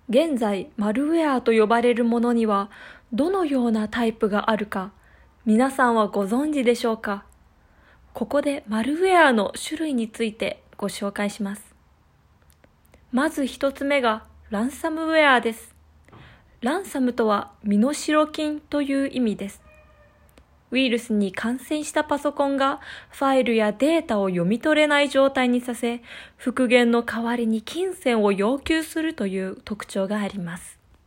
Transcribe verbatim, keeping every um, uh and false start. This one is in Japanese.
現在、マルウェアと呼ばれるものにはどのようなタイプがあるか、皆さんはご存知でしょうか？ここでマルウェアの種類についてご紹介します。まず一つ目がランサムウェアです。ランサムとは身代金という意味です。ウイルスに感染したパソコンがファイルやデータを読み取れない状態にさせ、復元の代わりに金銭を要求するという特徴があります。